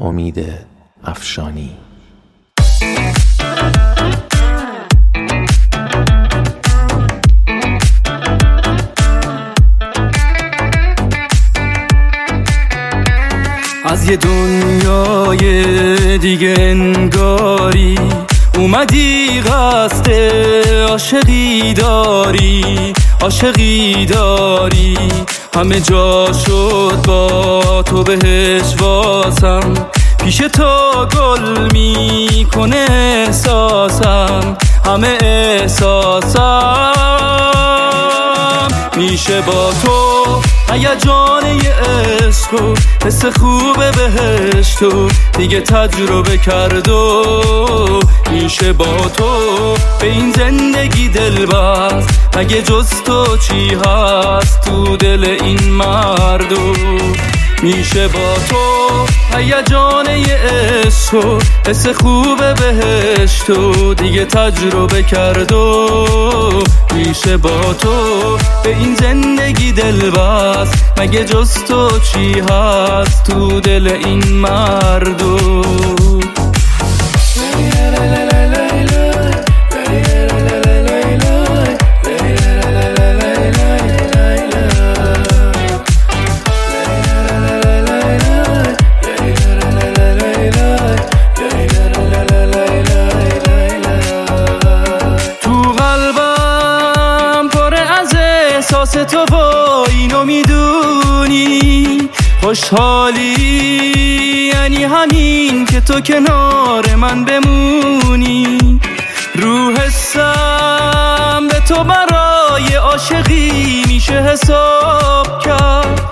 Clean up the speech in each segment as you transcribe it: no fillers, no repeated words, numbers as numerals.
امید افشانی. از یه دنیای دیگه انگاری اومدی، قصد عاشقی داری همه جا شد با تو بهش واسم، پیش تو گل میکنه احساسم، همه احساسم میشه با تو هیجان یه عشق و حس خوبه بهشت و دیگه تجربه کرد و میشه با تو به این زندگی دلبست، مگه جز تو چی هست تو دل این مردم؟ میشه با تو هیجان یه عشق و حس خوبه بهشت و دیگه تجربه کرد و میشه با تو به این زندگی دلبست، مگه جز تو چی هست تو دل این مردم؟ احساس تو با اینو میدونی، خوشحالی یعنی همین که تو کنار من بمونی، رو حسم به تو برای عاشقی میشه حساب کرد،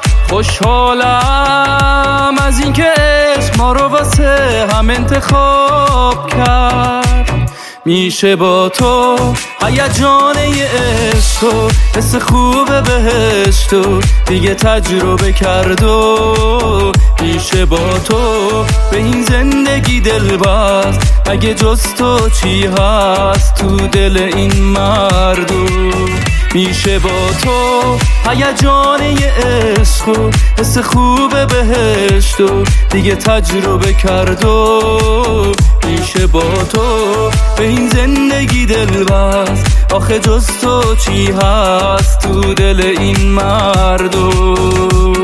خوشحالم از این که عشق ما رو واسه هم انتخاب کرد. میشه با تو هیجان یه عشق و حس خوبه بهشت و دیگه تجربه کرد و میشه با تو به این زندگی دلبست، مگه جز تو چی هست تو دل این مردم؟ میشه با تو هیجان یه عشق و حس خوبه بهشت و دیگه تجربه کرد و میشه با تو به این زندگی دلبست، آخه جز تو چی هست تو دل این مردم؟